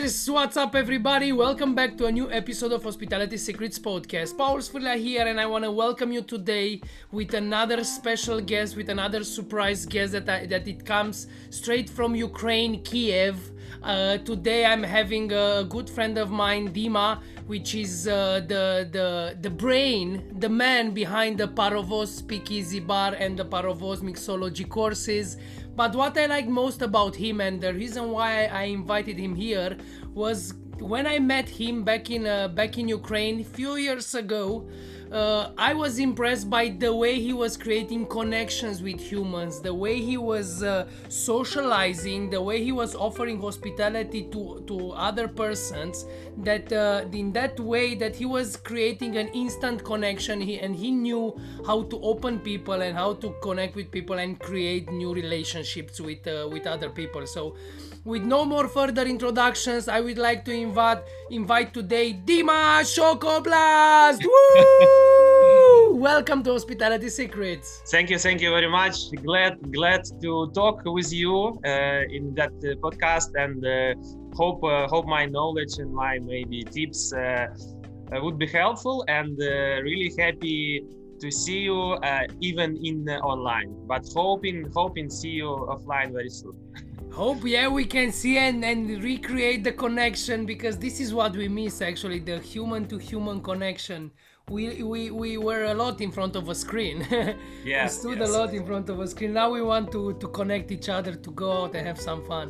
Cheers! What's up, everybody? Welcome back to a new episode of Hospitality Secrets Podcast. Paul Sfirla here, and I want to welcome you today with another special guest, with another surprise guest that it comes straight from Ukraine, Kiev. Today I'm having a good friend of mine, Dima, which is the brain, the man behind the Parovoz Speakeasy Bar and the Parovoz Mixology courses. But what I like most about him, and the reason why I invited him here, was when I met him back in Ukraine a few years ago. I was impressed by the way he was creating connections with humans, the way he was socializing, the way he was offering hospitality to other persons, that in that way that he was creating an instant connection, and he knew how to open people and how to connect with people and create new relationships with other people. So with no more further introductions, I would like to invite today Dima Shokoblast! Woo! Welcome to Hospitality Secrets. Thank you very much. Glad to talk with you in that podcast, and hope my knowledge and my maybe tips would be helpful, and really happy to see you even in online, but hoping see you offline very soon. Hope, yeah, we can see and recreate the connection, because this is what we miss actually, the human to human connection. We were a lot in front of a screen. Yes, we stood yes. a lot in front of a screen. Now we want to connect each other, to go out and have some fun.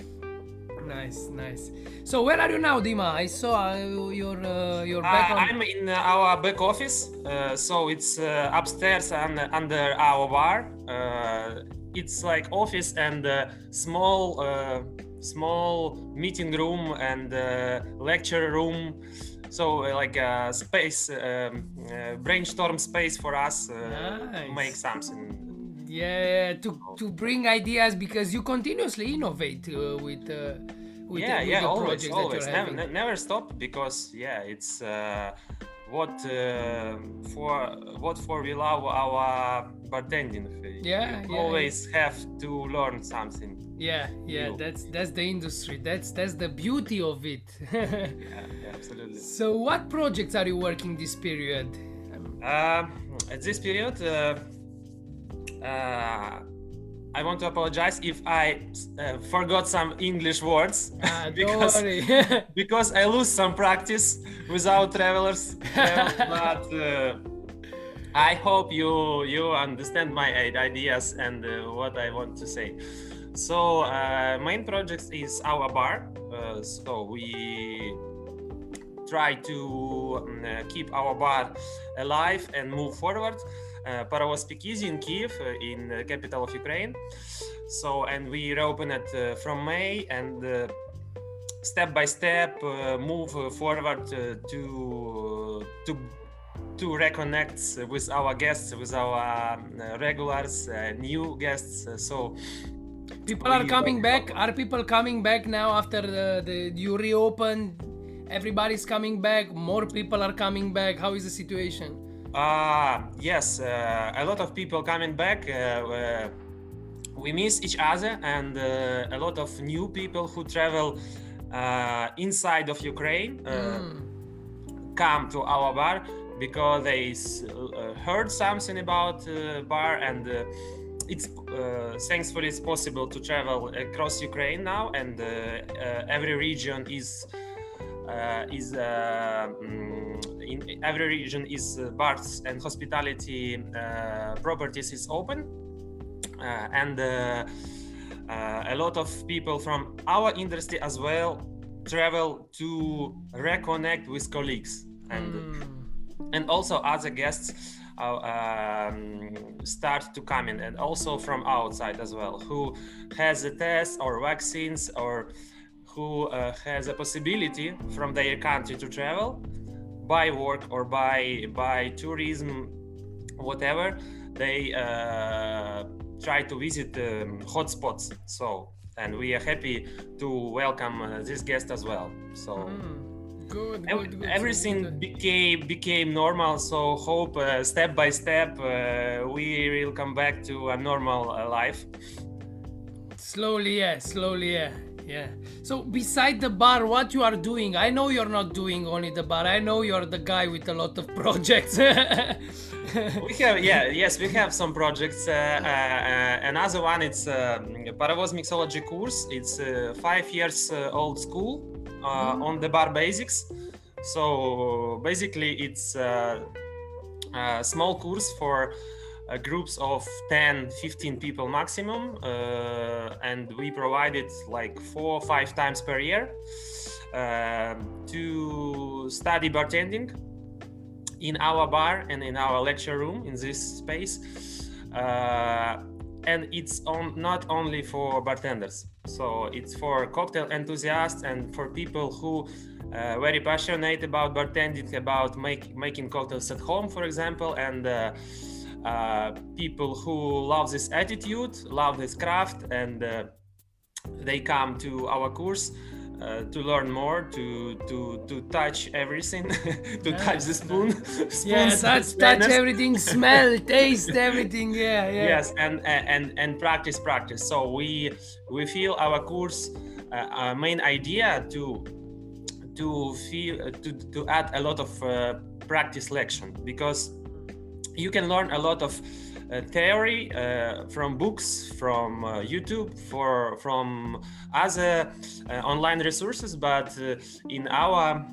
Nice. So where are you now, Dima? I saw your back on... I'm in our back office, so it's upstairs and under our bar. It's like office and small meeting room and lecture room. So like a space, brainstorm space for us to make something. Yeah, to bring ideas, because you continuously innovate with the always, projects that you're having. never stop, because it's what for we love our bartending. Always have to learn something. Yeah, that's the industry. That's the beauty of it. yeah, absolutely. So what projects are you working this period? At this period, I want to apologize if I forgot some English words, because, don't worry. because I lose some practice without travelers. But I hope you understand my ideas and what I want to say. So main project is our bar. So we try to keep our bar alive and move forward. Parovoz Speakeasy in Kiev, in the capital of Ukraine. So, and we reopen it from May, and step by step move forward to reconnect with our guests, with our regulars, new guests. So people are coming back. Are people coming back now after you reopened? Everybody's coming back. More people are coming back. How is the situation? Yes, a lot of people coming back. We miss each other, and a lot of new people who travel inside of Ukraine come to our bar, because they heard something about bar, and it's thankfully it's possible to travel across Ukraine now, and every region is in every region is bars and hospitality properties is open, and a lot of people from our industry as well travel to reconnect with colleagues, and also other guests start to come in, and also from outside as well, who has a test or vaccines, or who has a possibility from their country to travel by work or by tourism, whatever. They try to visit hotspots. So, and we are happy to welcome this guest as well. So good. Everything became normal. So hope step by step we will come back to a normal life. Slowly, yeah. Yeah. So beside the bar, what you are doing? I know you're not doing only the bar. I know you're the guy with a lot of projects. We have some projects. Another one, it's Paravoz mixology course. It's 5 years old school on the bar basics. So basically, it's a small course for groups of 10-15 people maximum, and we provide it like 4 or 5 times per year to study bartending in our bar and in our lecture room in this space, and it's not only for bartenders, so it's for cocktail enthusiasts and for people who very passionate about bartending, about making cocktails at home, for example, and people who love this attitude, love this craft, and they come to our course to learn more, to touch everything, to touch the spoon. Touch everything, smell, taste everything. Yes, and practice. So we feel our course main idea to add a lot of practice lection, because you can learn a lot of theory from books, from YouTube, from other online resources, but in our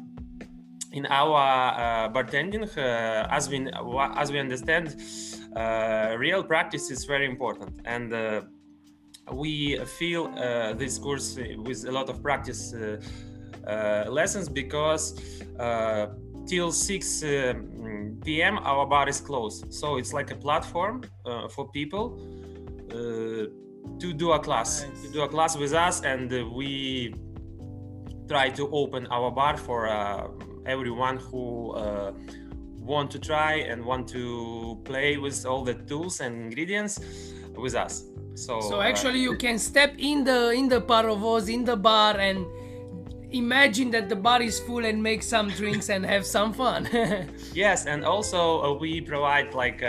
bartending, as we understand, real practice is very important, and we fill this course with a lot of practice lessons, because till 6 p.m. our bar is closed, so it's like a platform for people to do a class with us, and we try to open our bar for everyone who want to try and want to play with all the tools and ingredients with us. So actually you can step in the Paravoz, in the bar, and imagine that the bar is full and make some drinks and have some fun. Yes, and also we provide like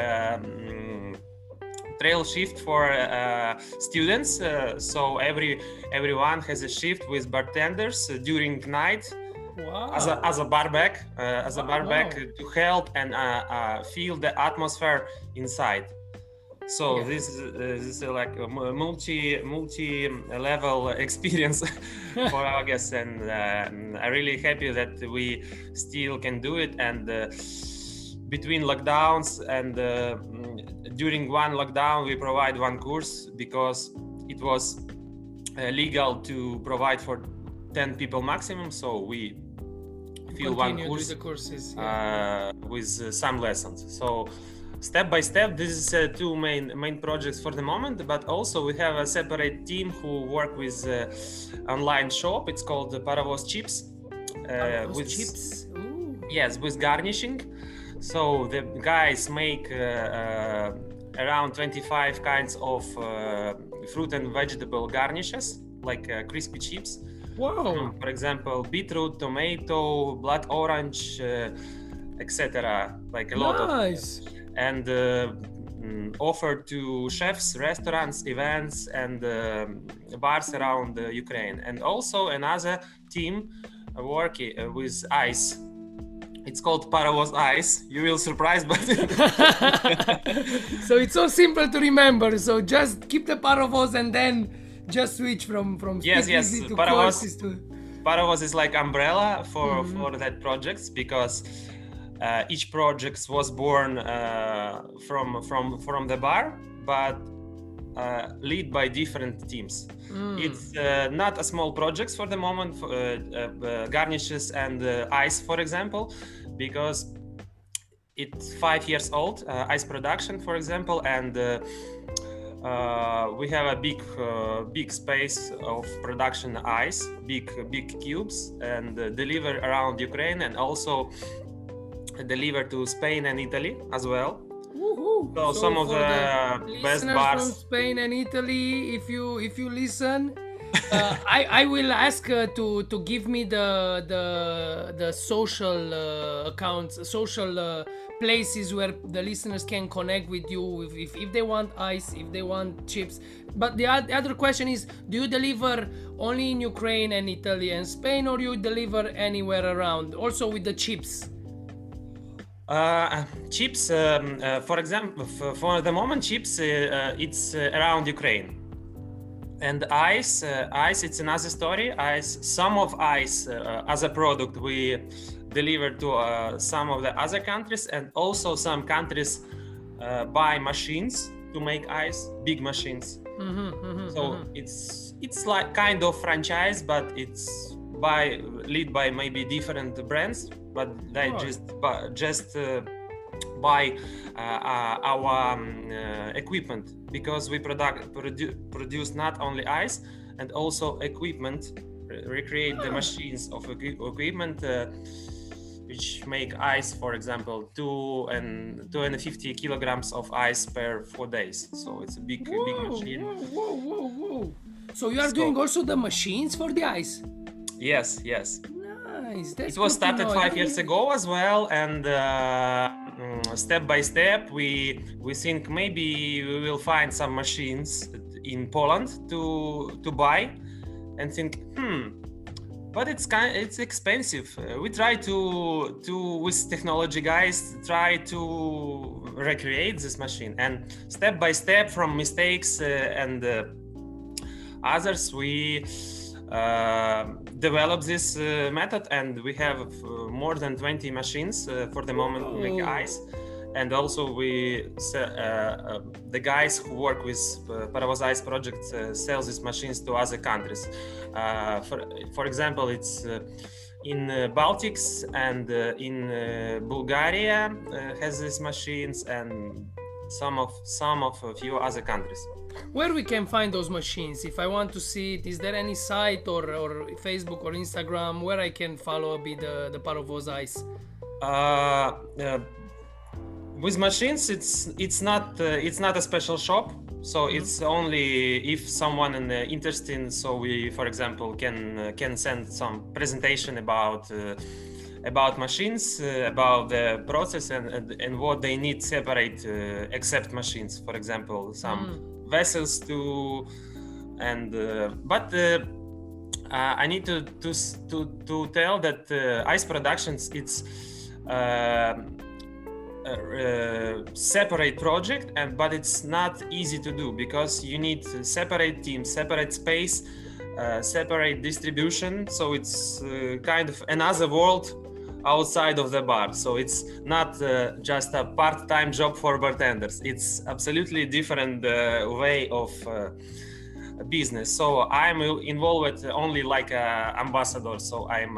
trail shift for students. So everyone has a shift with bartenders during night. Wow. As a barback, to help and feel the atmosphere inside. So this is like a multi-level experience for our guests, and I'm really happy that we still can do it. And between lockdowns and during one lockdown, we provide one course because it was legal to provide for 10 people maximum. So we fill one course with the courses, with some lessons. So step by step, this is two main projects for the moment, but also we have a separate team who work with online shop. It's called the Paravoz Chips. With chips? Ooh. Yes, with garnishing. So the guys make around 25 kinds of fruit and vegetable garnishes, like crispy chips. Wow. For example, beetroot, tomato, blood orange, etc. Like a lot of. And offered to chefs, restaurants, events, and bars around Ukraine. And also another team working with ice. It's called Paravoz Ice. You will surprise, but so it's so simple to remember. So just keep the Paravoz and then just switch from yes. to courses to. Paravoz is like umbrella for that projects, because each project was born from the bar, but led by different teams. It's not a small project for the moment, garnishes and ice, for example, because it's 5 years old, ice production, for example, and we have a big space of production ice, big cubes, and deliver around Ukraine, and also deliver to Spain and Italy as well. So some of the best bars from Spain and Italy, if you listen, I will ask to give me the social accounts, social places where the listeners can connect with you if they want ice, if they want chips. But the other question is, do you deliver only in Ukraine and Italy and Spain, or you deliver anywhere around, also with the chips? Chips, for example, for the moment, chips, it's around Ukraine. And ice, it's another story. Some of ice as a product we deliver to some of the other countries, and also some countries buy machines to make ice, big machines. So it's like kind of franchise, but it's led by maybe different brands, but they just buy our equipment, because we produce not only ice and also equipment, recreate the machines of equipment which make ice, for example, 250 kilograms of ice per 4 days. So it's a big machine. Whoa. So you are doing also the machines for the ice? Yes. Nice. That's it was started 5 years ago as well, and step by step we think maybe we will find some machines in Poland to buy, and think but it's expensive. We try to with technology guys try to recreate this machine, and step by step from mistakes and others we develop this method, and we have more than 20 machines for the moment to make ice. And also the guys who work with Paravoz Ice project sell these machines to other countries. For example, it's in Baltics and in Bulgaria has these machines, and some of a few other countries. Where we can find those machines? If I want to see it, is there any site or Facebook or Instagram where I can follow a bit the Paravoz Ice? With machines, it's not a special shop, so it's only if someone interested. So we, for example, can send some presentation about machines, about the process and what they need separate, except machines. For example, some vessels too, and but I need to tell that ice productions, it's separate project, but it's not easy to do, because you need separate teams, separate space, separate distribution. So it's kind of another world outside of the bar. So it's not just a part-time job for bartenders. It's absolutely different way of business. So I'm involved only like an ambassador. So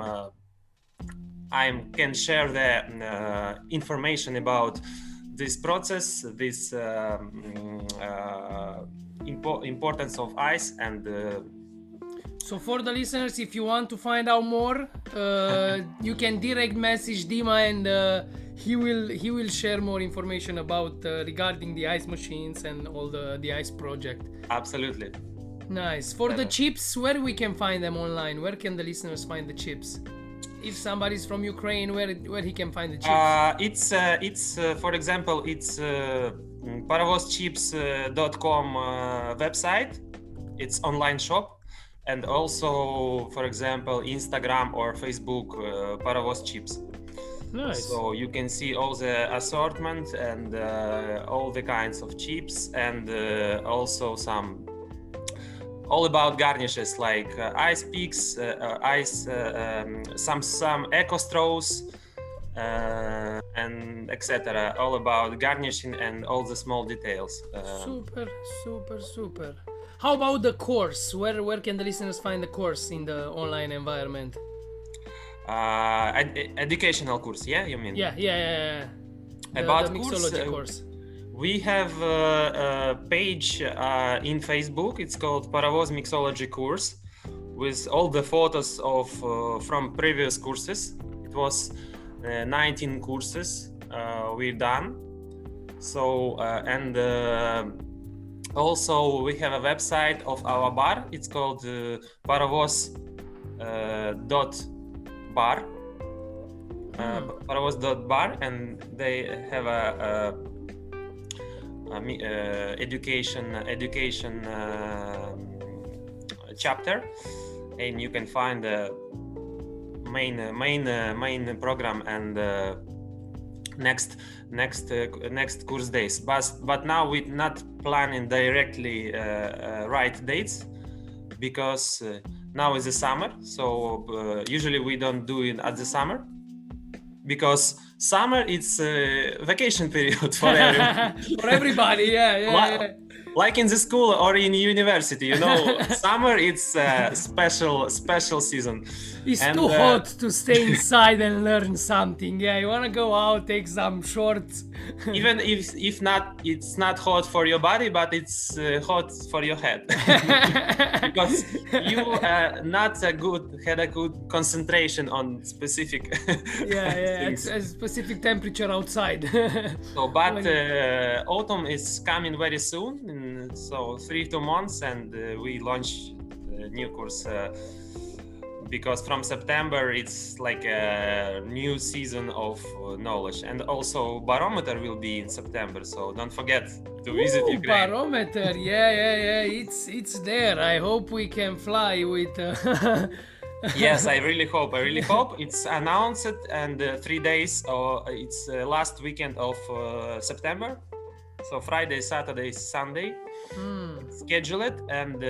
I can share the information about this process, this importance of ice, and so for the listeners, if you want to find out more, you can direct message Dima, and he will share more information about regarding the ice machines and all the ice project. Absolutely. Nice. For the chips, where we can find them online? Where can the listeners find the chips? If somebody's from Ukraine, where he can find the chips? It's for example, it's paravozchips.com website. It's online shop, and also, for example, Instagram or Facebook, Paravoz Chips. Nice. So you can see all the assortment and all the kinds of chips, and also all about garnishes like ice picks, some eco straws, and etc. All about garnishing and all the small details. Super. How about the course? Where can the listeners find the course in the online environment? Educational course, yeah, you mean? Yeah. About the mixology course. We have a page in Facebook. It's called Paravoz Mixology Course, with all the photos of from previous courses. It was 19 courses we've done. So Also, we have a website of our bar. It's called Parovoz dot bar. Parovoz.bar, and they have a education chapter, and you can find the main program and next course days. But now we're not planning directly right dates, because now is the summer, so usually we don't do it at the summer, because summer it's vacation period for everyone. For everybody. Yeah. Like in the school or in university, you know, summer it's a special season. It's too hot to stay inside and learn something. Yeah, you want to go out, take some shorts. Even if not, it's not hot for your body, but it's hot for your head. Because you had a good concentration on specific it's a specific temperature outside. So, but autumn is coming very soon, so 3-2 months, and we launch the new course, because from September it's like a new season of knowledge, and also Barometer will be in September, so don't forget to visit Ukraine. Barometer, yeah, it's there. I hope we can fly with. Yes, I really hope. It's announced, and 3 days, it's last weekend of September. So Friday, Saturday, Sunday, schedule it. And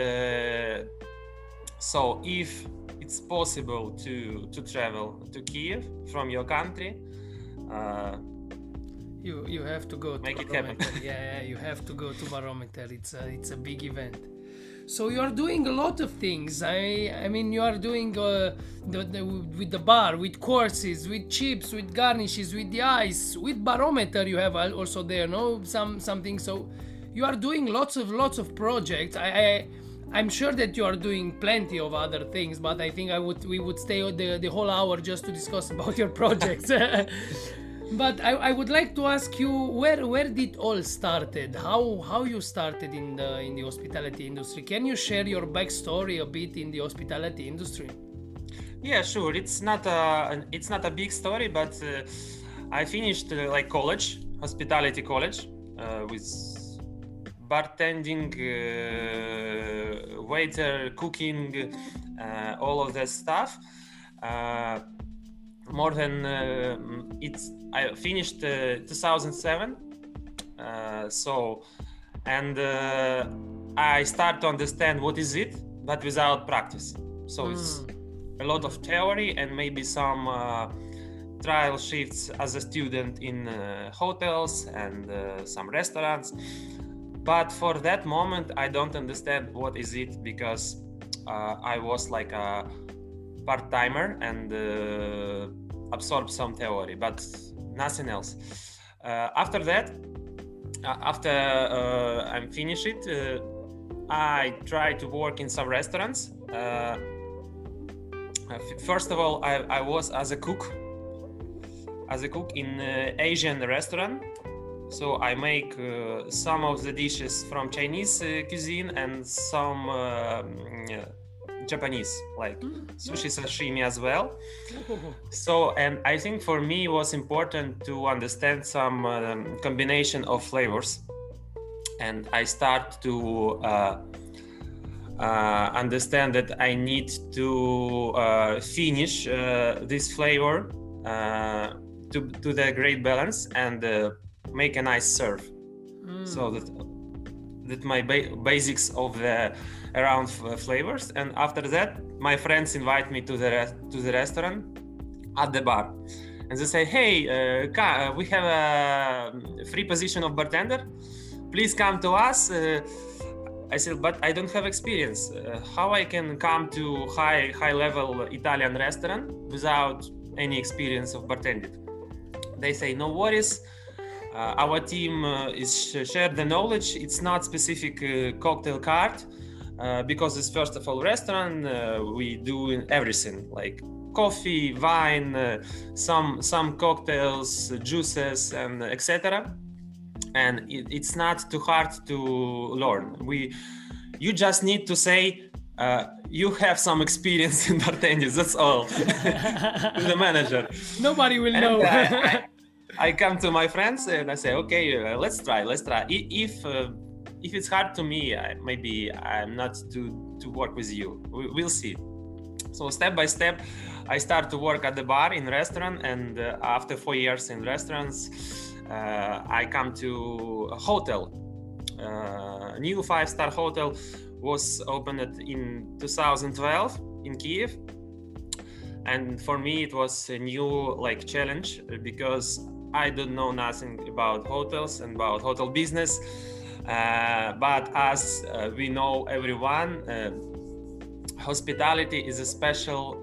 so if it's possible to travel to Kiev from your country, you have to go to make Barometer. It happen. Yeah, you have to go to Barometer. It's a big event. So you are doing a lot of things. I mean, you are doing with the bar, with courses, with chips, with garnishes, with the ice, with Barometer. You have also there, no, something. So you are doing lots of projects. I'm sure that you are doing plenty of other things, but I think we would stay the whole hour just to discuss about your projects. But I would like to ask you, where did all started? How you started in the hospitality industry? Can you share your backstory a bit in the hospitality industry? Yeah, sure. It's not a big story, but I finished like college, hospitality college, with bartending, waiter, cooking, all of that stuff. More than I finished 2007, so, and I start to understand what is it, but without practice. So it's a lot of theory and maybe some trial shifts as a student in hotels and some restaurants. But for that moment, I don't understand what is it, because I was like a part-timer and absorb some theory, but nothing else. After that, after I'm finished it, I try to work in some restaurants. First of all, I was as a cook in Asian restaurant. So I make some of the dishes from Chinese cuisine and some Japanese, like sushi, sashimi as well. So, and I think for me it was important to understand some combination of flavors, and I start to understand that I need to finish this flavor to the great balance and make a nice serve. So that my basics of the around flavors. And after that, my friends invite me to the restaurant at the bar, and they say, hey, we have a free position of bartender, please come to us. I said, but I don't have experience. How I can come to high level Italian restaurant without any experience of bartending? They say, no worries. Our team is share the knowledge. It's not specific cocktail card, because it's first of all restaurant. We do everything like coffee, wine, some cocktails, juices, and etc. and it's not too hard to learn. You just need to say you have some experience in bartending. That's all. To the manager. Nobody will And, know. I come to my friends and I say, okay, let's try. If it's hard to me, maybe I'm not to work with you. We'll see. So step by step, I start to work at the bar in restaurant, and after 4 years in restaurants, I come to a hotel. New 5-star hotel was opened in 2012 in Kiev, and for me it was a new challenge, because I don't know nothing about hotels and about hotel business, but as we know everyone, hospitality is a special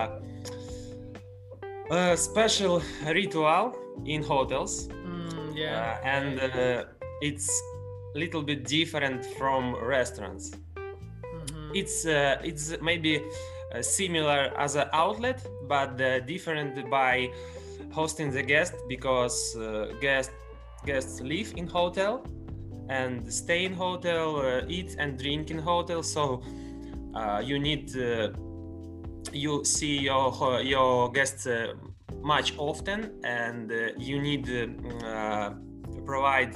ritual in hotels. And it's a little bit different from restaurants. It's maybe similar as an outlet, but different by hosting the guest, because guests live in hotel and stay in hotel, eat and drink in hotel. So you need you see your guests much often, and you need to provide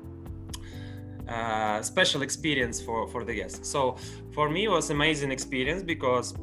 special experience for the guests. So for me it was amazing experience, because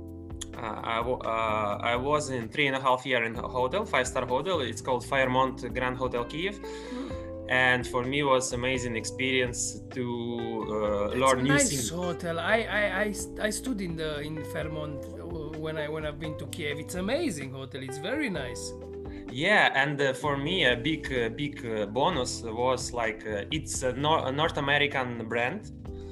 I was in 3.5 years in a hotel, 5-star hotel. It's called Fairmont Grand Hotel Kiev. And for me it was amazing experience to learn new things. Nice hotel. I stood in Fairmont when I've been to Kiev. It's amazing hotel. It's very nice. Yeah, and for me a big bonus was it's a North American brand.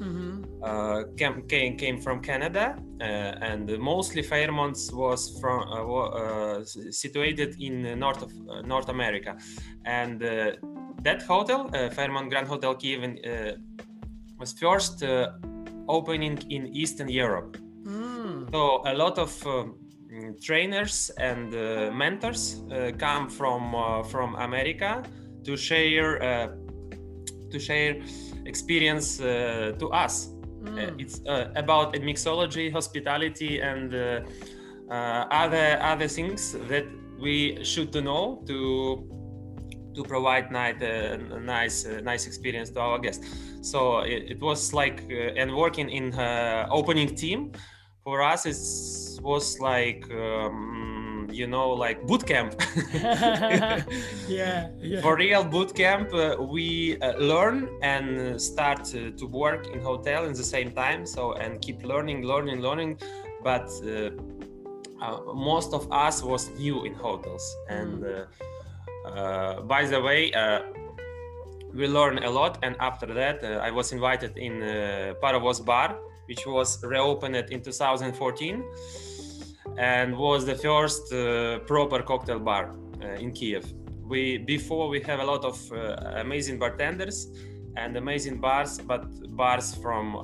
Came from Canada, and mostly Fairmont was from situated in North America, and that hotel, Fairmont Grand Hotel Kiev, was first opening in Eastern Europe. So a lot of trainers and mentors come from America to share experience to us. It's about mixology, hospitality, and other things that we should know to provide nice experience to our guests. So it was and working in opening team for us, it was boot camp. yeah. For real boot camp, we learn and start to work in hotel in the same time. So, and keep learning. But most of us was new in hotels. And by the way, we learned a lot. And after that, I was invited in Parovoz Bar, which was reopened in 2014. And was the first proper cocktail bar in Kiev. Before we have a lot of amazing bartenders and amazing bars, but bars from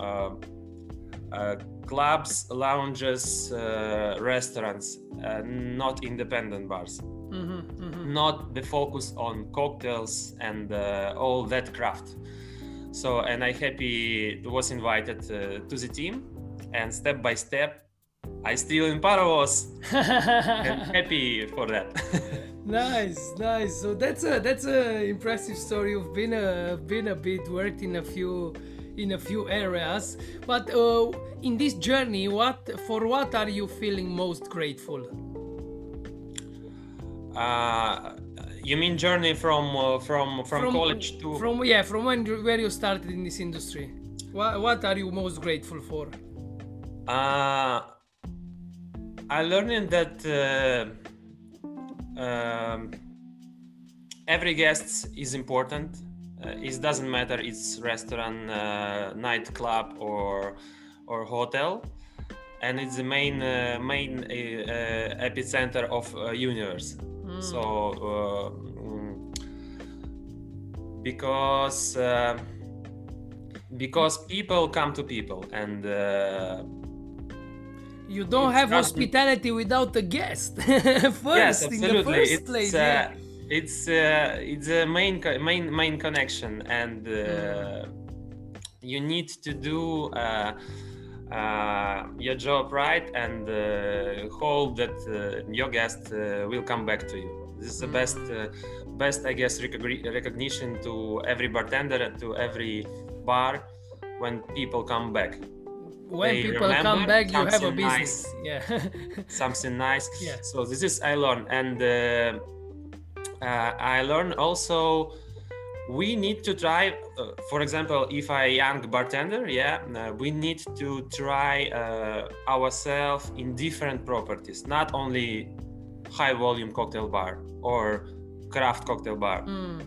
clubs, lounges, restaurants, not independent bars. Not the focus on cocktails and all that craft. So, and I happy was invited to the team, and step by step I still in Parovoz. I'm happy for that. Nice. So that's a impressive story. You've been a bit worked in a few areas, but in this journey, for what are you feeling most grateful? You mean journey from college to from where you started in this industry? What are you most grateful for? I learned that every guest is important. It doesn't matter it's restaurant, nightclub or hotel, and it's the main epicenter of universe. So because people come to people, and you don't have hospitality without a guest. First, yes, absolutely. In the first place. it's a main connection, and you need to do your job right, and hope that your guest will come back to you. This is the best I guess recognition to every bartender, to every bar, when people come back. When They people come back, you have a something business. nice. Yeah. Something nice. Yeah. So this is I learned, and I learned also we need to try. For example, if I young bartender, we need to try ourselves in different properties, not only high volume cocktail bar or craft cocktail bar.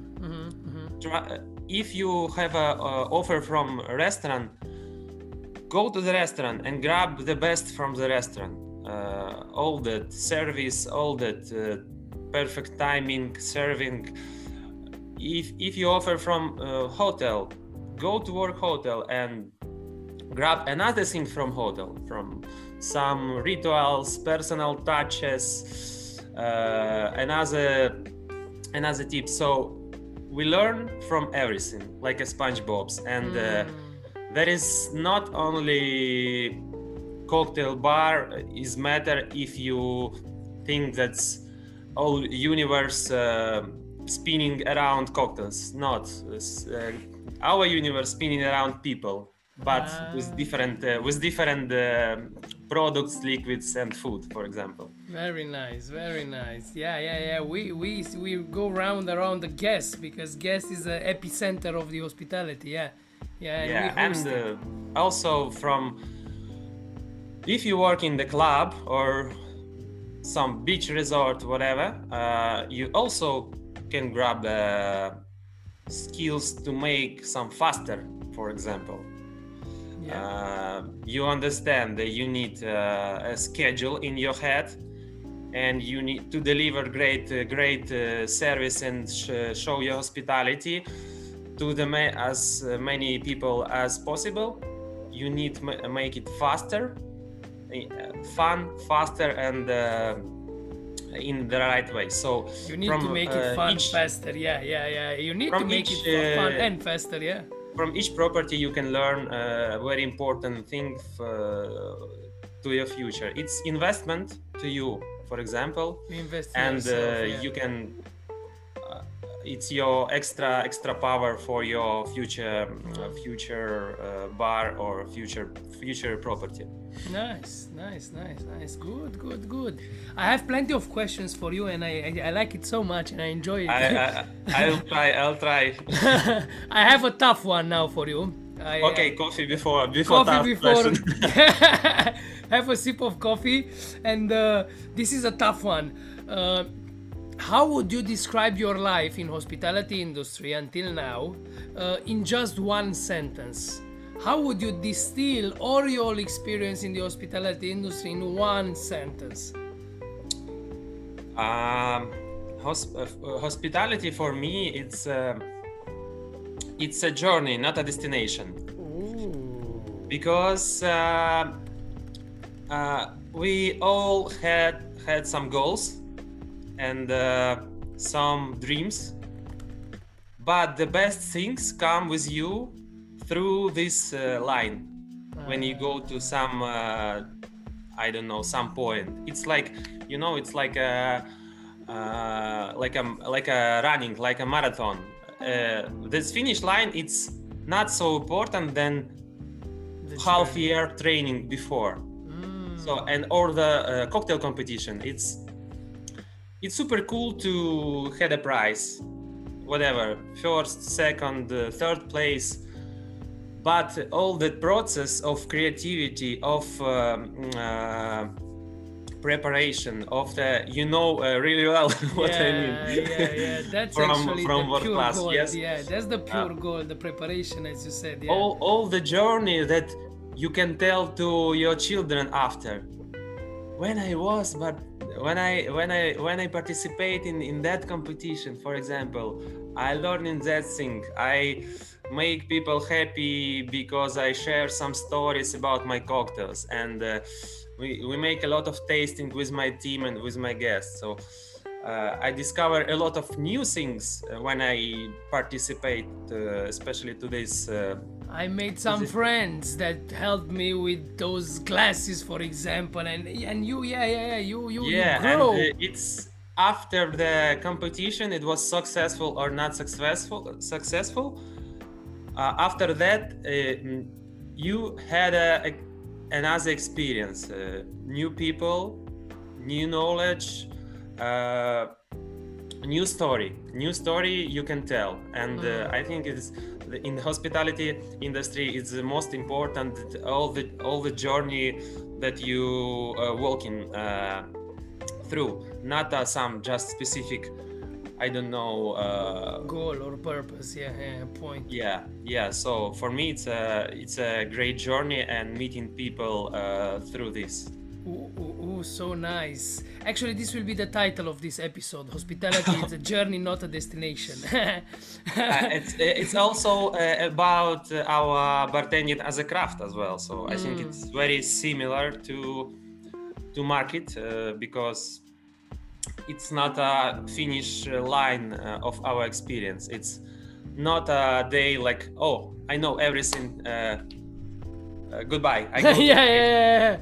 If you have a offer from a restaurant, go to the restaurant and grab the best from the restaurant. All that service, all that perfect timing, serving. If you offer from hotel, go to work hotel and grab another thing from hotel, from some rituals, personal touches, another tip. So we learn from everything, like a SpongeBob's, and there is not only cocktail bar is matter if you think that's all universe spinning around cocktails. Not our universe spinning around people, but with different products, liquids, and food, for example. Very nice, very nice. Yeah. We go around the guest, because guest is the epicenter of the hospitality. Yeah, and also from if you work in the club or some beach resort, whatever, you also can grab skills to make some faster, for example. You understand that you need a schedule in your head, and you need to deliver great service and show your hospitality to as many people as possible. You need to make it faster, fun, faster, and in the right way. So you need to make it fun, faster. Yeah. You need to make it fun and faster. Yeah. From each property, you can learn a very important thing to your future. It's investment to you, for example, and you can. It's your extra power for your future bar or future property. Nice. Good. I have plenty of questions for you, and I like it so much, and I enjoy it. I'll try. I have a tough one now for you. Coffee before question. Have a sip of coffee, and this is a tough one. How would you describe your life in hospitality industry until now in just one sentence? How would you distill all your experience in the hospitality industry in one sentence? Hospitality for me, it's a journey, not a destination. Ooh. Because we all had some goals and some dreams, but the best things come with you through this line. When you go to some some point, it's like it's like a running, like a marathon. This finish line, it's not so important than half year training before. So, and or the cocktail competition, it's super cool to have a prize, whatever, first, second, third place. But all the process of creativity, of preparation, of the really well what I mean. Yeah. That's from actually the world pure class. gold. Yes. Yeah, that's the pure gold, the preparation, as you said. Yeah. All the journey that you can tell to your children after. When I participate in that competition, for example, I learn in that thing. I make people happy because I share some stories about my cocktails, and we make a lot of tasting with my team and with my guests. So I discover a lot of new things when I participate, especially to this. I made some friends that helped me with those glasses, for example, and you, you grow. And it's after the competition, it was successful or not successful. After that, you had another experience, new people, new knowledge, new story you can tell. And I think it's in the hospitality industry, it's the most important, all the journey that you walking through, not some just specific, I don't know, goal or purpose. Point. Yeah, so for me it's a great journey and meeting people through this. Ooh, so nice. Actually, this will be the title of this episode. Hospitality is a journey, not a destination. It's also about our bartending as a craft as well. So I think it's very similar to market because it's not a finish line of our experience. It's not a day like, oh, I know everything. Goodbye. I go yeah.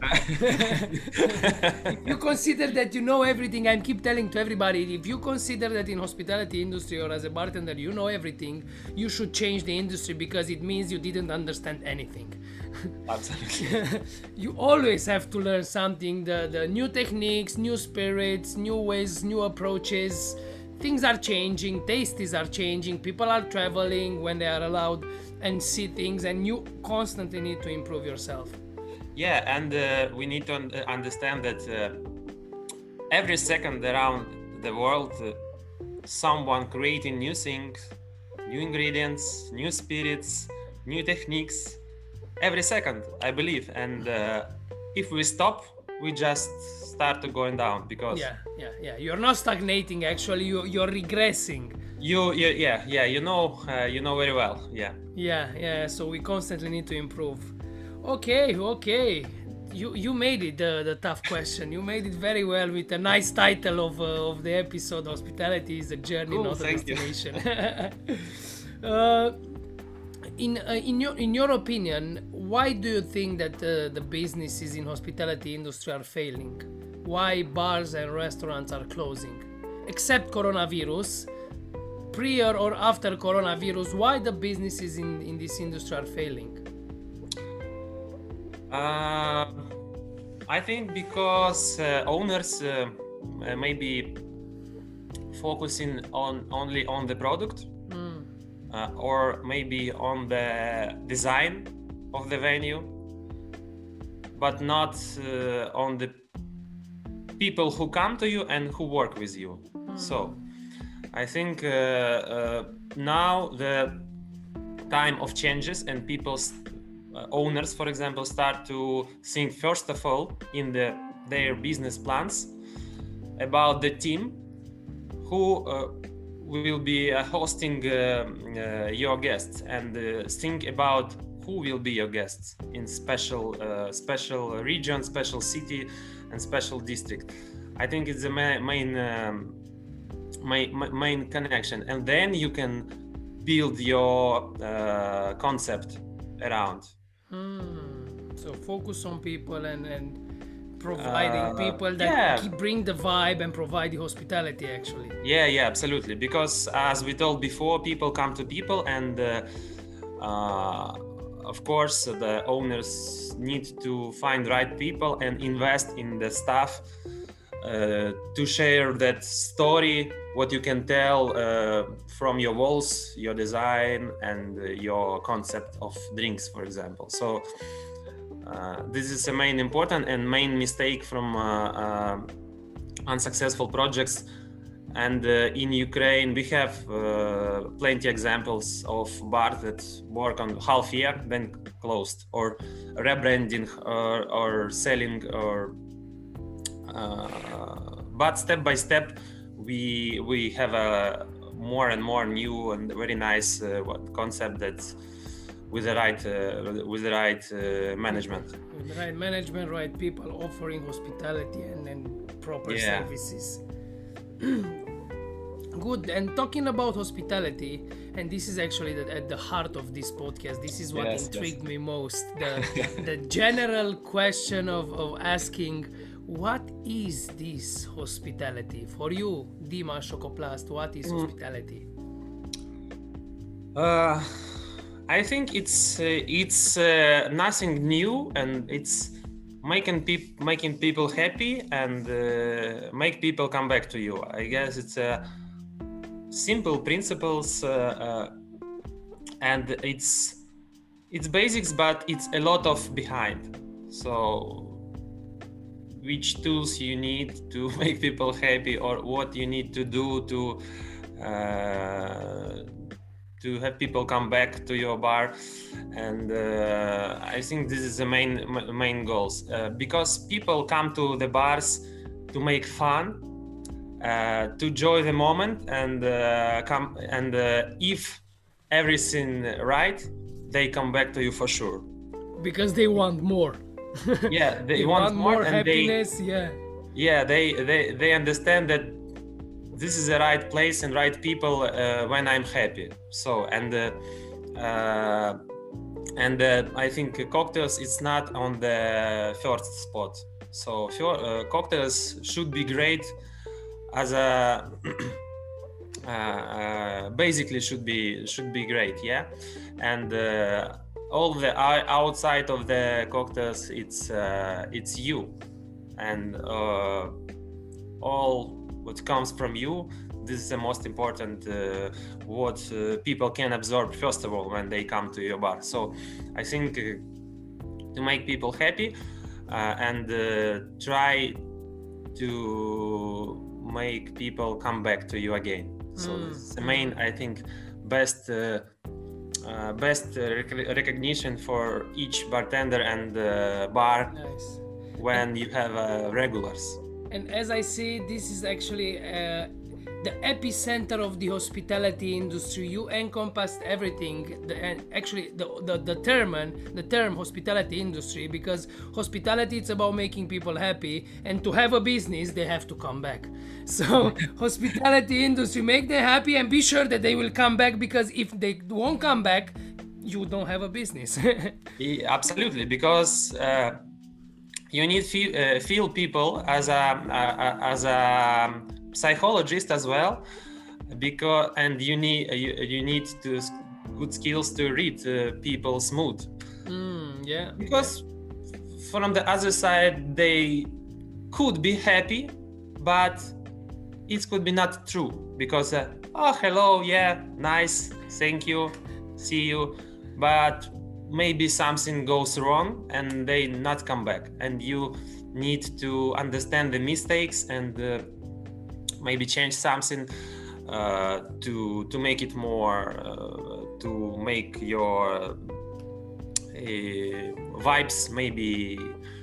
If you consider that you know everything, I keep telling to everybody, if you consider that in hospitality industry or as a bartender you know everything, you should change the industry, because it means you didn't understand anything. Absolutely. You always have to learn something, the new techniques, new spirits, new ways, new approaches. Things are changing, tastes are changing, people are traveling when they are allowed and see things, and you constantly need to improve yourself. Yeah, and we need to understand that every second around the world, someone creating new things, new ingredients, new spirits, new techniques, every second, I believe. And if we stop, we just start to going down, because you're not stagnating, actually you're regressing. You know very well. So we constantly need to improve. Okay, you made it, the tough question. You made it very well with a nice title of the episode. Hospitality is a journey, not a destination. In your opinion, why do you think that the businesses in hospitality industry are failing? Why bars and restaurants are closing? Except coronavirus, prior or after coronavirus, why the businesses in this industry are failing? I think because owners may be focusing only on the product, or maybe on the design of the venue, but not on the people who come to you and who work with you. So I think now the time of changes, and people's owners, for example, start to think first of all in their business plans about the team who will be hosting your guests, and think about who will be your guests in special region, special city, and special district. I think it's the main connection, and then you can build your concept around. So focus on people and providing people that bring the vibe and provide the hospitality, actually. Yeah, absolutely. Because as we told before, people come to people, and of course the owners need to find right people and invest in the staff to share that story, what you can tell from your walls, your design, and your concept of drinks, for example. So this is a main important and main mistake from unsuccessful projects. And in Ukraine we have plenty examples of bars that work on half year then closed, or rebranding or selling, or but step by step we have a more and more new and very nice concept that's with the right management. With the right management, right people offering hospitality and proper services. Good. And talking about hospitality, and this is actually at the heart of this podcast. This is what Yes, intrigued me most. The general question of asking, what is this hospitality for you, Dima Shokoplast? What is hospitality? I think it's nothing new, and it's making people happy and make people come back to you. I guess it's simple principles, and it's basics, but it's a lot of behind. So which tools you need to make people happy, or what you need to do to have people come back to your bar. And I think this is the main goals, because people come to the bars to make fun, to enjoy the moment, and if everything right, they come back to you for sure, Because they want more. yeah, they They want more, and happiness. they understand that this is the right place and right people when I'm happy. So I think cocktails, it's not on the first spot. So cocktails should be great as a basically should be great, yeah. And all the outside of the cocktails, it's you, and all what comes from you. This is the most important what people can absorb first of all when they come to your bar. So I think to make people happy and try to make people come back to you again. So it's the main, I think, best recognition for each bartender and bar. Nice. When you have regulars. And as I see, this is actually the epicenter of the hospitality industry. You encompassed everything, the term hospitality industry, because hospitality, it's about making people happy, and to have a business they have to come back. So hospitality industry, make them happy and be sure that they will come back, because if they won't come back, you don't have a business. Absolutely, because you need feel people as a psychologist as well, because you need to good skills to read people's mood. Yeah. Because from the other side, they could be happy, but it could be not true, because oh, hello, yeah, nice, thank you, see you, but maybe something goes wrong and they not come back, and you need to understand the mistakes and maybe change something to make it more to make your vibes maybe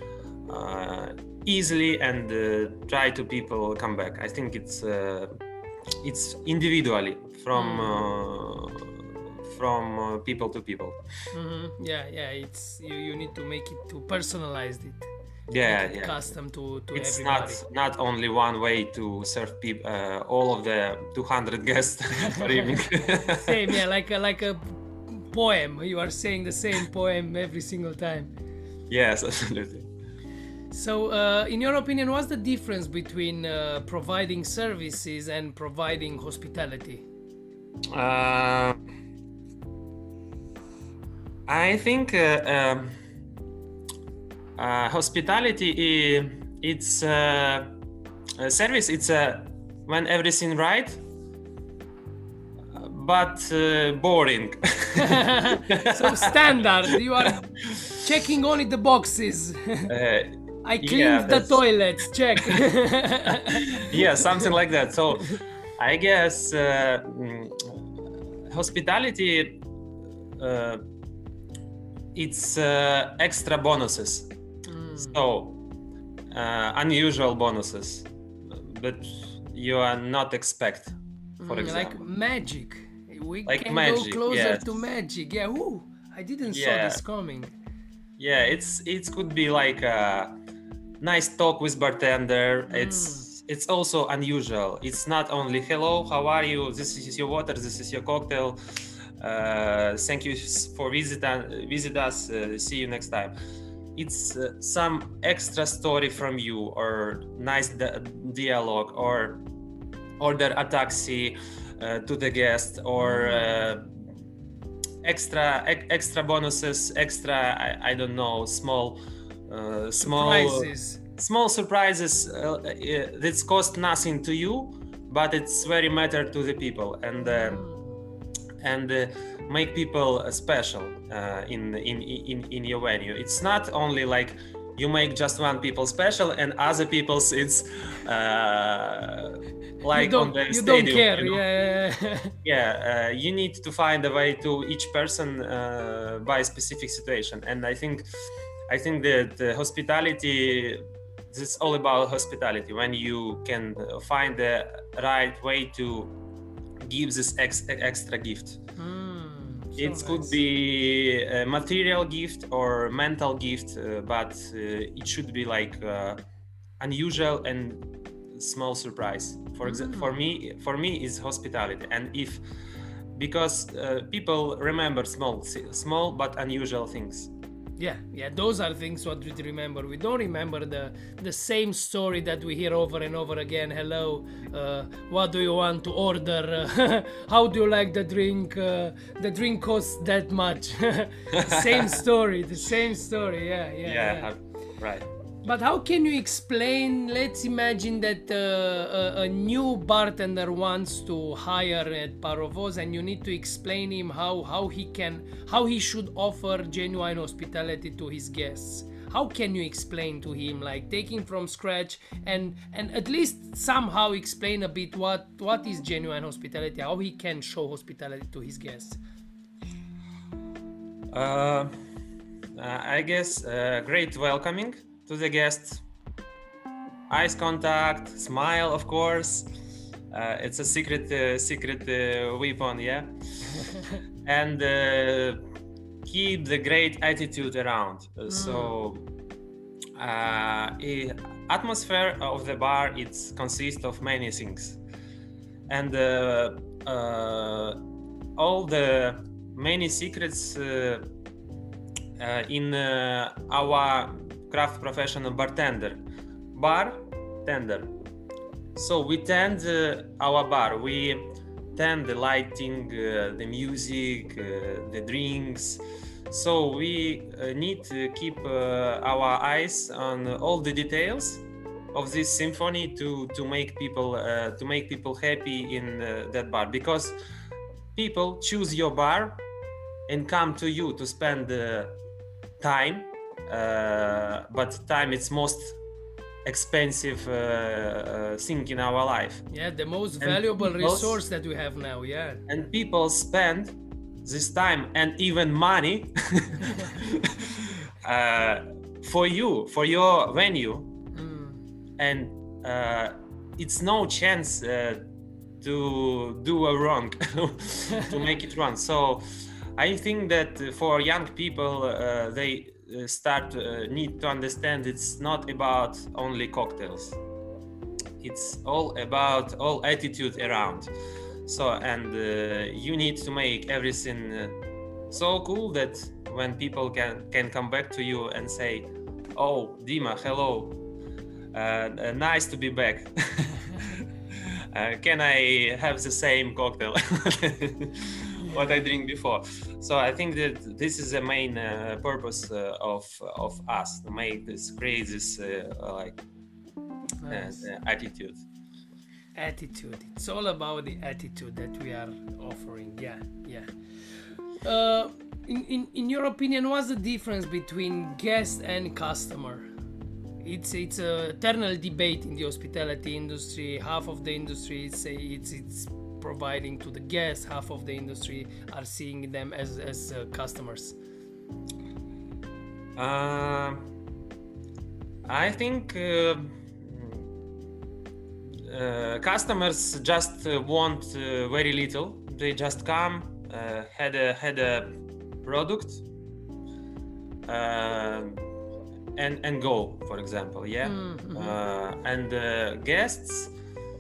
easily, and try to people come back. I think it's individually from people to people. Yeah, it's you need to make it, to personalize it. Yeah. Custom to it's everybody. not only one way to serve people, all of the 200 guests per evening. Same, yeah, like a poem. You are saying the same poem every single time. Yes, absolutely. So, in your opinion, what's the difference between providing services and providing hospitality? I think hospitality, it's a service. It's when everything right, but boring. So standard. You are checking only the boxes. I cleaned the toilets. Check. Yeah, something like that. So, I guess hospitality, it's extra bonuses. So unusual bonuses that you are not expect, for example. Like magic. We Like can magic, go closer yes. to magic. Yeah. Ooh, I didn't saw Yeah. this coming. Yeah, it could be like a nice talk with bartender. It's it's also unusual. It's not only hello, how are you? This is your water. This is your cocktail. Thank you for visit us. See you next time. It's some extra story from you, or nice dialogue, or order a taxi to the guest, or extra bonuses, extra I don't know, small Surprises. small surprises that cost nothing to you, but it's very matter to the people, and make people special in your venue. It's not only like you make just one people special and other people's it's like on the You stadium, don't care. you know? Yeah. Yeah, you need to find a way to each person by specific situation, and I think that hospitality, this is all about hospitality. When you can find the right way to give this extra gift. It could be a material gift or mental gift, but it should be like unusual and small surprise. For example, for me is hospitality, and because people remember small but unusual things. Yeah, those are things what we remember. We don't remember the same story that we hear over and over again. Hello, what do you want to order? How do you like the drink? The drink costs that much. The same story. Yeah. Right. But how can you explain? Let's imagine that a new bartender wants to hire at Parovoz, and you need to explain him how he should offer genuine hospitality to his guests. How can you explain to him, like taking from scratch, and at least somehow explain a bit what is genuine hospitality, how he can show hospitality to his guests? I guess great welcoming to the guests, eyes contact, smile, of course. It's a secret weapon, yeah. And keep the great attitude around. So atmosphere of the bar, it consists of many things, and all the many secrets in our craft professional bartender. So we tend our bar. We tend the lighting, the music, the drinks. So we need to keep our eyes on all the details of this symphony to make people happy in that bar, because people choose your bar and come to you to spend time. But time is most expensive thing in our life. Yeah, the most valuable resource that we have now. Yeah. And people spend this time and even money for you, for your venue, and it's no chance to do a wrong, to make it wrong. So I think that for young people, they need to understand it's not about only cocktails. It's all about all attitude around. So, and you need to make everything so cool that when people can come back to you and say, "Oh, Dima, hello, nice to be back. Can I have the same cocktail what I drink before?" So I think that this is the main purpose of us, to make this crazy attitude. It's all about the attitude that we are offering. Yeah. In your opinion, what's the difference between guest and customer? It's a eternal debate in the hospitality industry. Half of the industry it's providing to the guests, half of the industry are seeing them as customers. I think customers just want very little. They just come, had a product, and go, for example. Yeah. And guests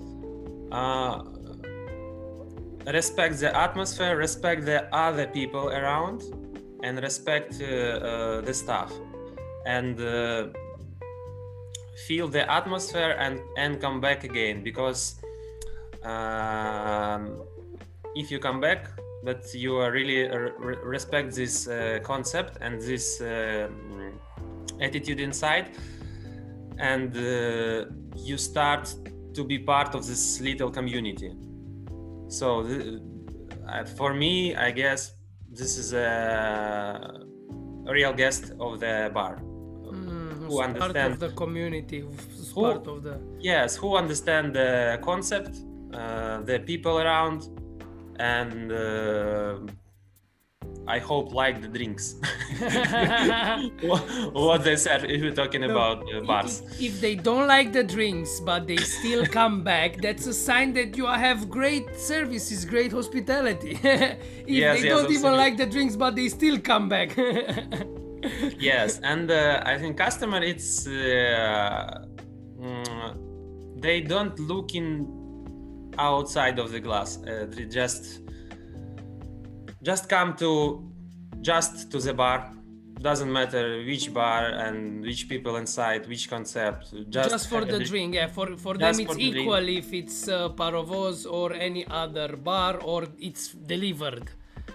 respect the atmosphere, respect the other people around, and respect the staff, and feel the atmosphere and come back again, because if you come back, that you are really respect this concept and this attitude inside, and you start to be part of this little community. So for me, I guess this is a real guest of the bar, who understand part of the community, part of the who understand the concept, the people around, and I hope like the drinks. What they said, if you're talking about bars. If they don't like the drinks but they still come back, that's a sign that you have great services, great hospitality. If they don't even like the drinks but they still come back. Yes, and I think customer, it's they don't look in outside of the glass. They just come to the bar. Doesn't matter which bar and which people inside, which concept. Just for the drink. Yeah, for them it's equal if it's Parovoz or any other bar, or it's delivered.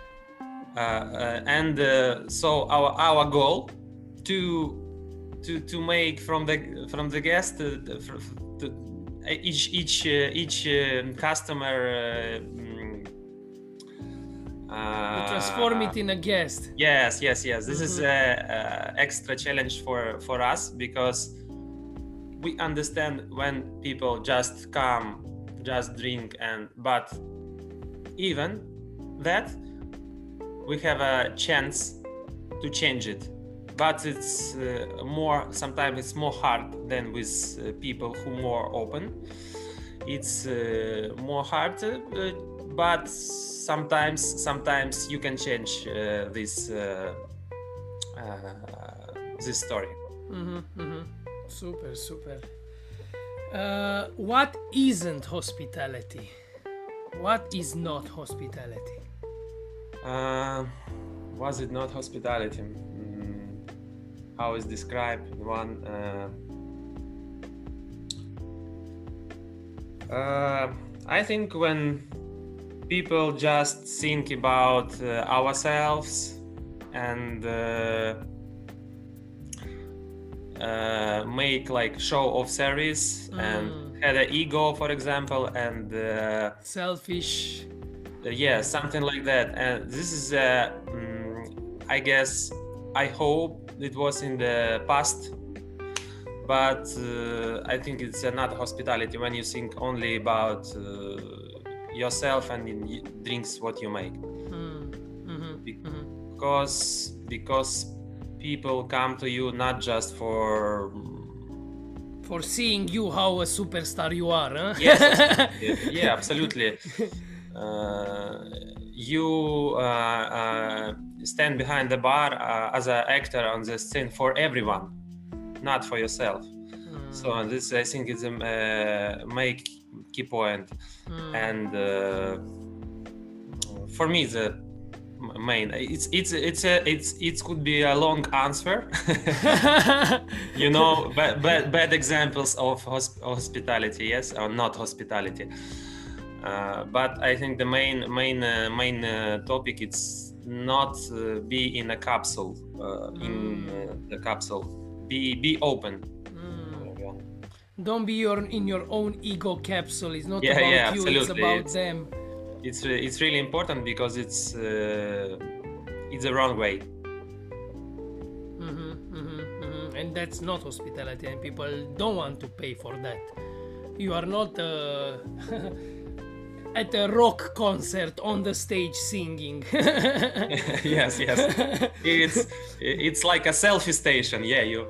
So our goal to make from the guest each customer transform it in a guest. Yes. This is a extra challenge for us, because we understand when people just come, just drink, but even that we have a chance to change it. But it's sometimes it's more hard than with people who more open. It's more hard, but sometimes you can change this story. Super. What isn't hospitality? What is not hospitality? Was it not hospitality? How is described one? I think when people just think about ourselves and make like show of service and had an ego, for example, and selfish. Something like that. And this is I guess, I hope it was in the past, but I think it's not hospitality when you think only about yourself and drinks what you make. Because people come to you not just for seeing you how a superstar you are, huh? Yes, yeah, absolutely. You stand behind the bar as an actor on the scene for everyone, not for yourself. So this, I think, is a key point. And for me, the main, it could be a long answer. Bad examples of hospitality, yes, or not hospitality. But I think the main topic, it's not be in a capsule. In the capsule, be open. Don't be in your own ego capsule. It's not about you. Absolutely. It's about them. It's really important, because it's the wrong way. And that's not hospitality, and people don't want to pay for that. You are not at a rock concert on the stage singing. Yes. It's like a selfie station. Yeah, you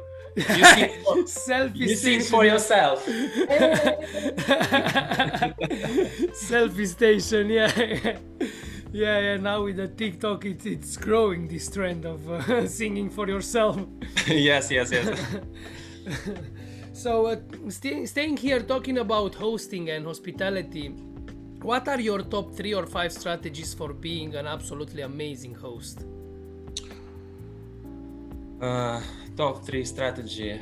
sing for yourself. Selfie station, yeah. Yeah. Now with the TikTok, it's growing, this trend of singing for yourself. Yes. So, staying here talking about hosting and hospitality, what are your top 3 or 5 strategies for being an absolutely amazing host? Top 3 strategy.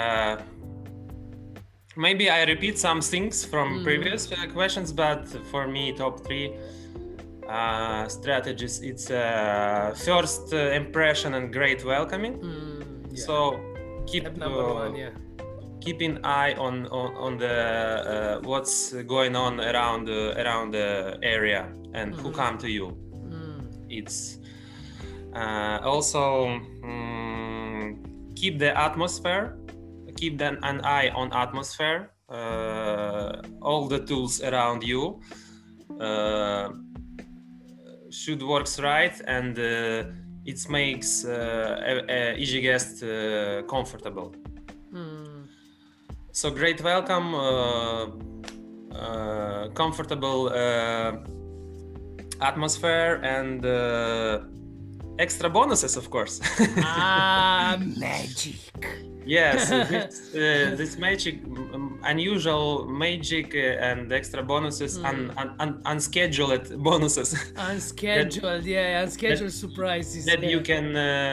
Maybe I repeat some things from previous questions, but for me, top 3 strategies. It's first impression and great welcoming. So keep number 1, keep an eye on the what's going on around the area and who come to you. It's also keep the atmosphere. Keep an eye on atmosphere. All the tools around you should works right, and it makes easy guest comfortable. So great welcome, comfortable atmosphere, and extra bonuses, of course. Magic. Yes, this magic, unusual magic and extra bonuses, unscheduled bonuses. Unscheduled, unscheduled surprises. That you can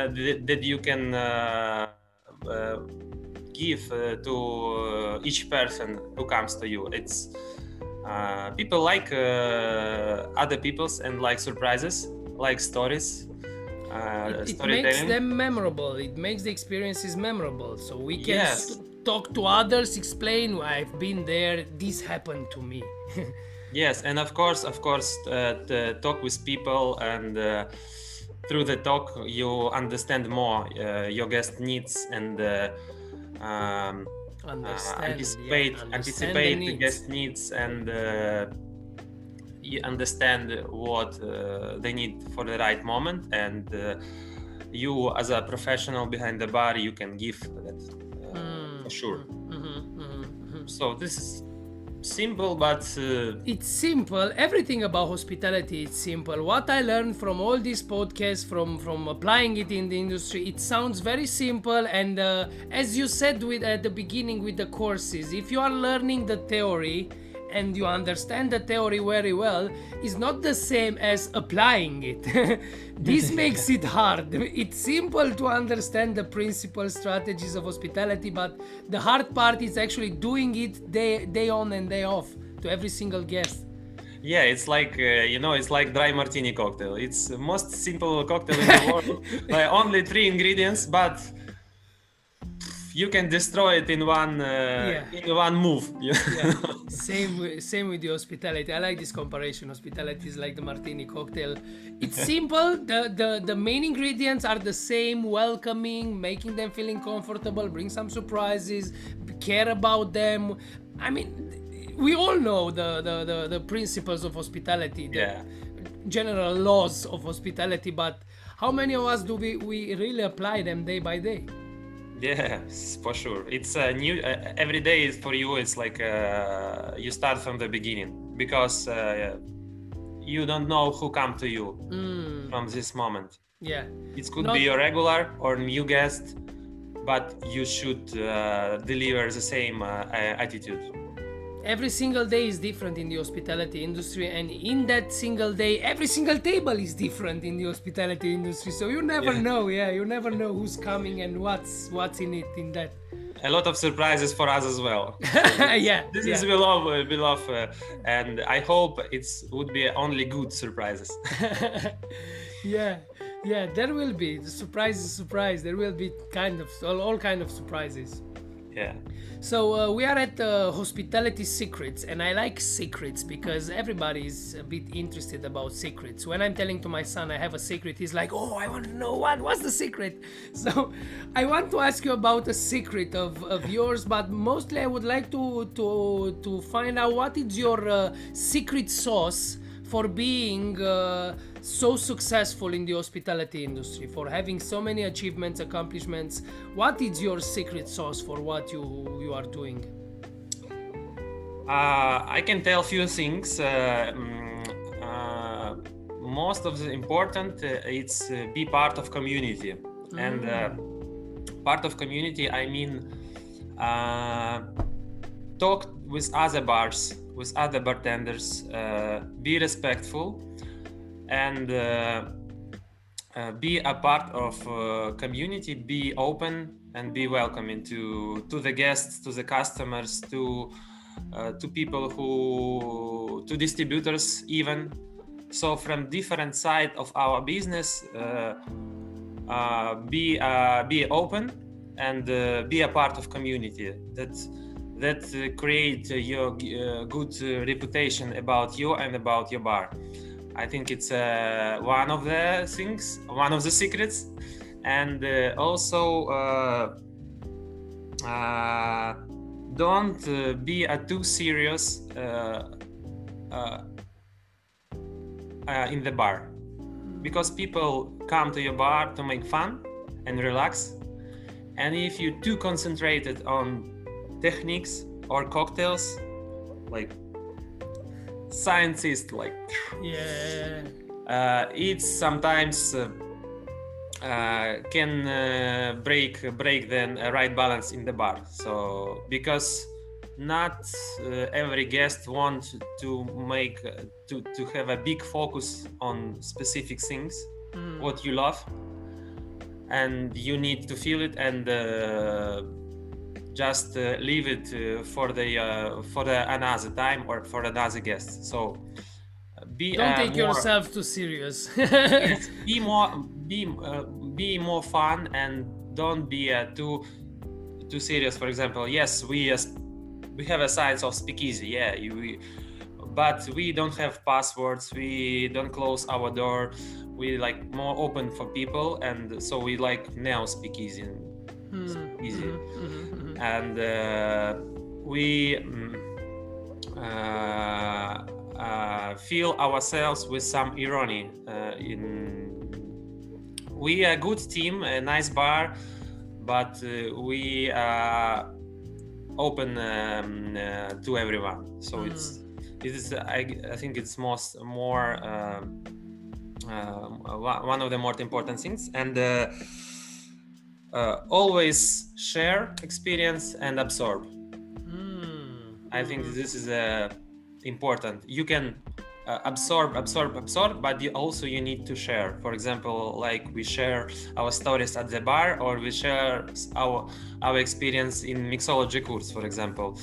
give to each person who comes to you. It's people like other people's and like surprises, like stories. It makes them memorable. It makes the experiences memorable. So we can talk to others, explain, I've been there, this happened to me. Yes, and of course, to talk with people, and through the talk you understand more your guest needs, and anticipate the guest needs, and you understand what they need for the right moment, and you as a professional behind the bar, you can give that for sure. So this is simple, but it's simple. Everything about hospitality is simple. What I learned from all these podcasts, from applying it in the industry, it sounds very simple. And as you said at the beginning with the courses, if you are learning the theory and you understand the theory very well, is not the same as applying it. This makes it hard. It's simple to understand the principal strategies of hospitality, but the hard part is actually doing it day on and day off to every single guest. Yeah, it's like it's like dry martini cocktail. It's the most simple cocktail in the world. Like only 3 ingredients, but you can destroy it in one move. Same with the hospitality. I like this comparison. Hospitality is like the martini cocktail. It's simple. The main ingredients are the same: welcoming, making them feeling comfortable, bring some surprises, care about them. I mean, we all know the principles of hospitality, the general laws of hospitality, but how many of us do we really apply them day by day? Yes, for sure. It's new. Every day for you, it's like you start from the beginning, because you don't know who come to you from this moment. Yeah, it could be a regular or new guest, but you should deliver the same attitude. Every single day is different in the hospitality industry, and in that single day, every single table is different in the hospitality industry. So you never know, you never know who's coming and what's in it in that. A lot of surprises for us as well. This is we love, and I hope it would be only good surprises. Yeah, there will be the surprise. There will be all kind of surprises. Yeah. So we are at Hospitality Secrets, and I like secrets because everybody is a bit interested about secrets. When I'm telling to my son I have a secret, he's like, "Oh, I want to know what's the secret." So I want to ask you about a secret of yours, but mostly I would like to find out what is your secret sauce for being so successful in the hospitality industry, for having so many achievements, accomplishments. What is your secret sauce for what you are doing? I can tell few things. most of the important, it's be part of community. And part of community, I mean, talk with other bars, with other bartenders, be respectful, and be a part of community, be open and be welcoming to the guests, to the customers, to people to distributors even. So from different side of our business, be open and be a part of community that create your good reputation about you and about your bar. I think it's one of the things, one of the secrets. And also don't be too serious in the bar, because people come to your bar to make fun and relax, and if you're too concentrated on techniques or cocktails, like scientists, like it's sometimes can break the right balance in the bar. So because not every guest wants to make to have a big focus on specific things what you love, and you need to feel it and just leave it for the another time or for another guest. So don't take yourself too serious. Yes, be more fun, and don't be too serious. For example, yes, we have a science of speakeasy, but we don't have passwords, we don't close our door, we like more open for people, and so we like neo speakeasy. And we feel ourselves with some irony. We are a good team, a nice bar, but we are open to everyone. So it is. I think it's more one of the more important things, and always share experience and absorb. I think this is important. You can absorb, but you need to share. For example, like we share our stories at the bar, or we share our experience in mixology course, for example.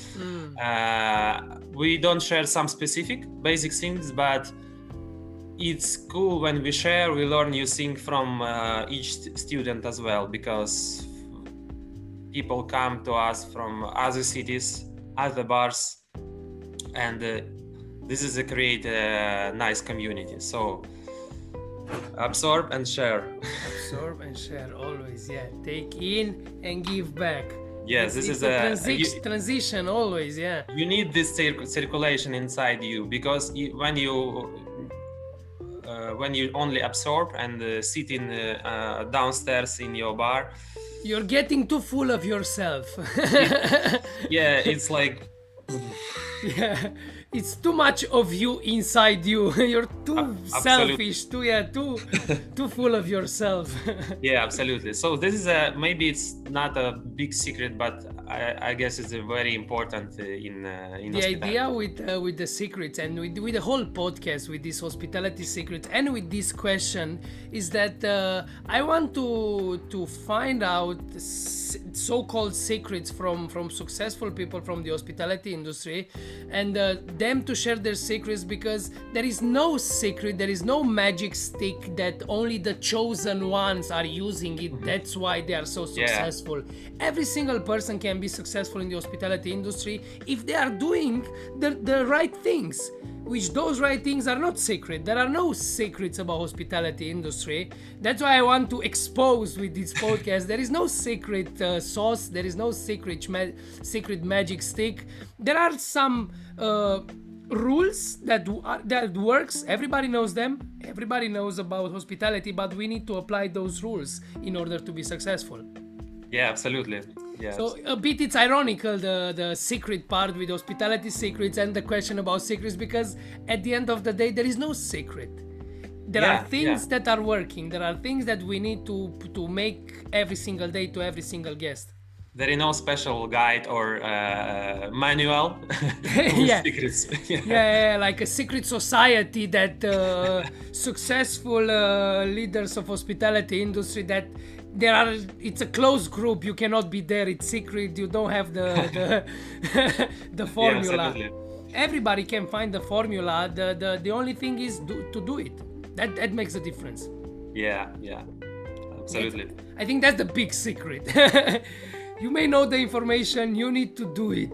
We don't share some specific basic things, but it's cool when we share. We learn new things from each student as well, because people come to us from other cities, other bars, and this is a create a nice community. So absorb and share. Absorb and share always. Take in and give back. Yes, this is a transition always. You need this circulation inside you, because when you only absorb and sit in downstairs in your bar, you're getting too full of yourself. It's like it's too much of you inside you. You're too selfish, too full of yourself. Yeah, absolutely. So this is maybe it's not a big secret, but I guess it's a very important in the idea with the secrets, and with the whole podcast, with this hospitality secret, and with this question, is that I want to find out so-called secrets from successful people from the hospitality industry, and them to share their secrets, because there is no secret, there is no magic stick that only the chosen ones are using it. That's why they are so successful. Every single person can be successful in the hospitality industry if they are doing the right things, which those right things are not secret. There are no secrets about hospitality industry. That's why I want to expose with this podcast. There is no secret sauce. There is no secret magic stick. There are some rules that works. Everybody knows them. Everybody knows about hospitality, but we need to apply those rules in order to be successful. Yeah, absolutely. Yeah. So a bit it's ironical, the secret part with hospitality secrets and the question about secrets, because at the end of the day there is no secret. there are things that are working. There are things that we need to make every single day to every single guest. There is no special guide or manual. Yeah. Secrets. Yeah, like a secret society that successful leaders of hospitality industry that it's a closed group. You cannot be there. It's secret. You don't have the formula. Yes, everybody can find the formula. The only thing is to do it. That makes a difference. Yeah, absolutely. I think that's the big secret. You may know the information, you need to do it.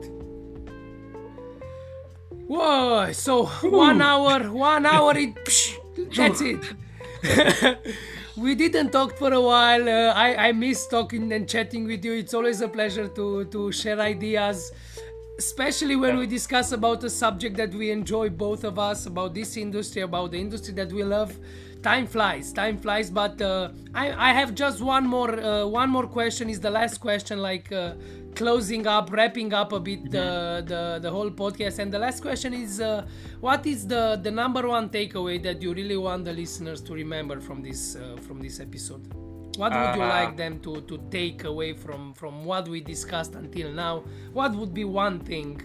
Whoa, so 1 hour, that's it. We didn't talk for a while. I miss talking and chatting with you. It's always a pleasure to share ideas, especially when we discuss about a subject that we enjoy, both of us, about this industry, about the industry that we love. Time flies, but I have just one more question. Is the last question, like closing up, wrapping up a bit the whole podcast. And the last question is, what is the number one takeaway that you really want the listeners to remember from this episode? What would you like them to take away from what we discussed until now? What would be one thing?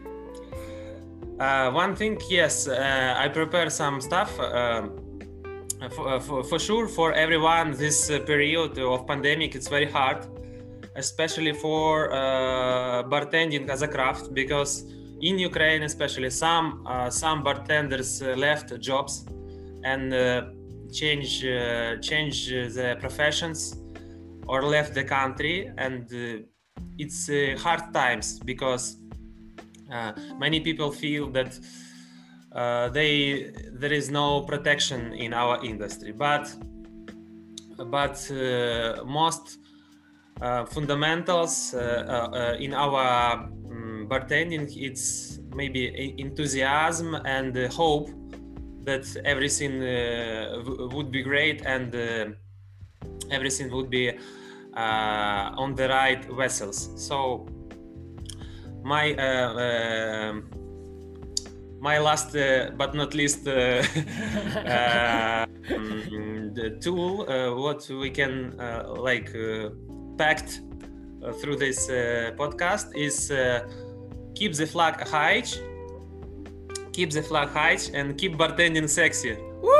One thing, yes, I prepare some stuff. For sure, for everyone, this period of pandemic, it's very hard, especially for bartending as a craft, because in Ukraine, especially, some bartenders left jobs and change the professions or left the country, and it's hard times because many people feel that there is no protection in our industry, but most fundamentals in our bartending, it's maybe enthusiasm and hope that everything would be great and everything would be on the right vessels. So my last but not least the tool what we can pact through this podcast is keep the flag high and keep bartending sexy.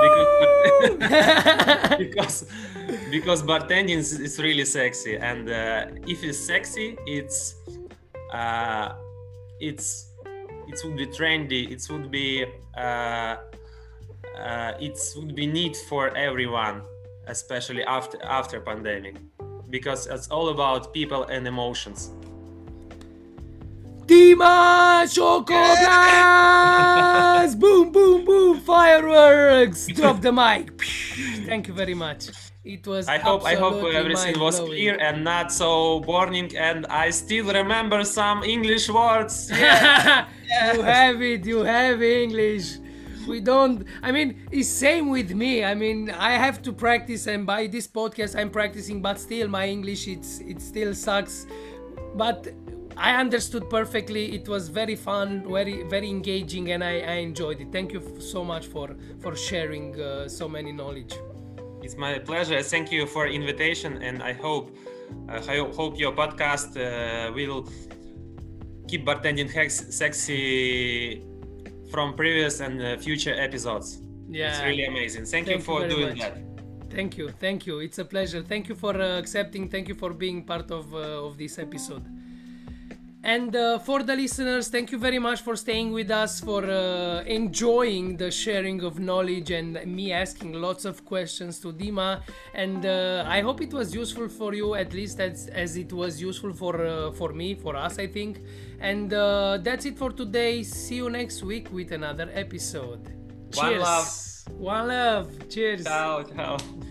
Because bartending is really sexy, and if it's sexy, it would be trendy. It would be neat for everyone, especially after pandemic, because it's all about people and emotions. Dima Chocoblast! Boom, boom, boom! Fireworks! Drop the mic. Thank you very much. It was. I hope everything was clear and not so boring, and I still remember some English words. Yeah. You have English. We don't. I mean, it's same with me. I mean, I have to practice, and by this podcast, I'm practicing. But still, my English it still sucks. But I understood perfectly. It was very fun, very very engaging, and I enjoyed it. Thank you so much for sharing so many knowledge. It's my pleasure. Thank you for invitation, and I hope your podcast will keep bartending sexy from previous and future episodes. Yeah, it's really amazing. Thank you for doing that. Thank you. It's a pleasure. Thank you for accepting. Thank you for being part of this episode. And for the listeners, thank you very much for staying with us, for enjoying the sharing of knowledge and me asking lots of questions to Dima. And I hope it was useful for you, at least as it was useful for me, for us, I think. And that's it for today. See you next week with another episode. Cheers. One love. One love. Cheers. Ciao.